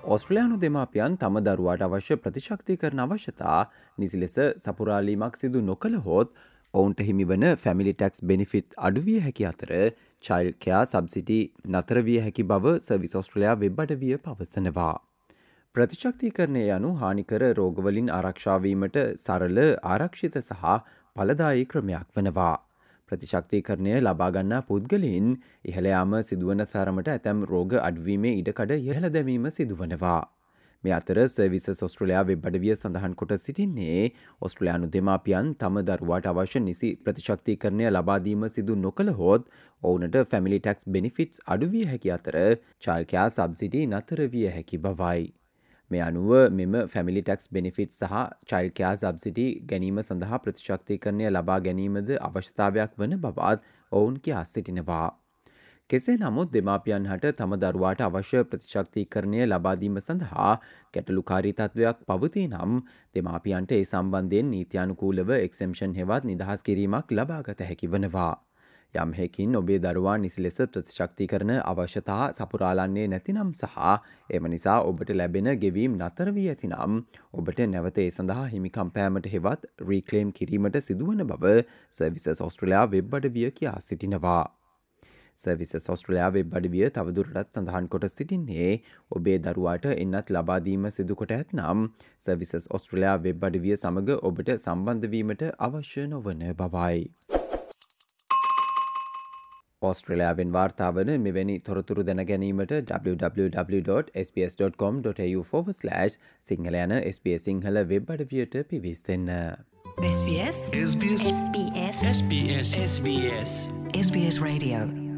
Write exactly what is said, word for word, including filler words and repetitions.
ඕස්ට්‍රේලියානු දෙමාපියන් තම දරුවාට අවශ්‍ය ප්‍රතිශක්තිකරණ අවශ්‍යතා නිසි ලෙස සපුරාලීමක් සිදු නොකළහොත් ඔවුන්ට හිමිවන ෆැමිලි ටැක්ස් බෙනිෆිට් අඩුවිය හැකි අතර චයිල්ඩ් කෙයා සබ්සිඩි නතර විය හැකි බව සර්විස් ඕස්ට්‍රේලියා වෙබ් අඩවිය පවසනවා. ප්‍රතිශක්තිකරණය යනු හානිකර රෝගවලින් ආරක්ෂාවීමට සරල ආරක්ෂිත සහ ඵලදායී ක්‍රමයක් වනවා. ප්‍රතිශක්තිකරණය ලබා ගන්නා පුද්ගලයන් ඉහළ යාම සිදුවන තරමට ඇතැම් රෝග අඩුවීමේ ඉඩකඩ ඉහළ දැමීම සිදුවනවා. මේ අතර සර්විසස් ඕස්ට්‍රේලියා වෙබ් අඩවිය සඳහන් කොට සිටින්නේ ඕස්ට්‍රේලියානු දෙමාපියන් තම දරුවාට අවශ්‍ය නිසි ප්‍රතිශක්තිකරණය ලබා දීම සිදු නොකළහොත් ඔවුනට ෆැමිලි ටැක්ස් බෙනිෆිට්ස් අඩු විය හැකි අතර චයිල්ඩ් කෙයා සබ්සිඩි නතර විය හැකි බවයි. මේ අනුව මෙම ෆැමිලි ටැක්ස් බෙනිෆිට් සහ චයිල්ඩ් කෙයා සබ්සිඩි ගැනීම සඳහා ප්‍රතිශක්තිකරණය ලබා ගැනීමද අවශ්‍යතාවයක් වන බවත් ඔවුන් කියා සිටිනවා. කෙසේ නමුත් දෙමාපියන් හට තම දරුවාට අවශ්‍ය ප්‍රතිශක්තිකරණය ලබා දීම සඳහා ගැටලුකාරී තත්ත්වයක් පවතී නම් දෙමාපියන්ට ඒ සම්බන්ධයෙන් නීත්‍යානුකූලව එක්සෙම්ෂන් හෙවත් නිදහස් කිරීමක් ලබාගත හැකි වනවා. යම් හේකින් ඔබේ දරුවා නිසි ලෙස ප්‍රතිශක්තිකරණ අවශ්‍යතා සපුරාලන්නේ නැතිනම් සහ එම නිසා ඔබට ලැබෙන ගෙවීම් නතර වී ඇතිනම් ඔබට නැවත ඒ සඳහා හිමිකම් පෑමට හෙවත් රීක්ලේම් කිරීමට සිදුවන බව සර්විසස් ඕස්ට්‍රේලියා වෙබ් අඩවිය කියා සිටිනවා. සර්විසස් ඕස්ට්‍රේලියා වෙබ් අඩවිය තවදුරටත් සඳහන් කොට සිටින්නේ ඔබේ දරුවාට එන්නත් ලබා දීම සිදු කොට ඇතනම් සර්විසස් ඕස්ට්‍රේලියා වෙබ් අඩවිය සමග ඔබට සම්බන්ධ වීමට අවශ්‍ය නොවන බවයි. ඕස්ට්‍රේලියාවෙන් වාර්තා වන මෙවැනි තොරතුරු දැන ගැනීමට double-u double-u double-u dot s b s dot com dot a u forward slash Sinhala යන S B S Sinhala web අඩවියට පිවිසෙන්න. S B S S B S S B S S B S S B S Radio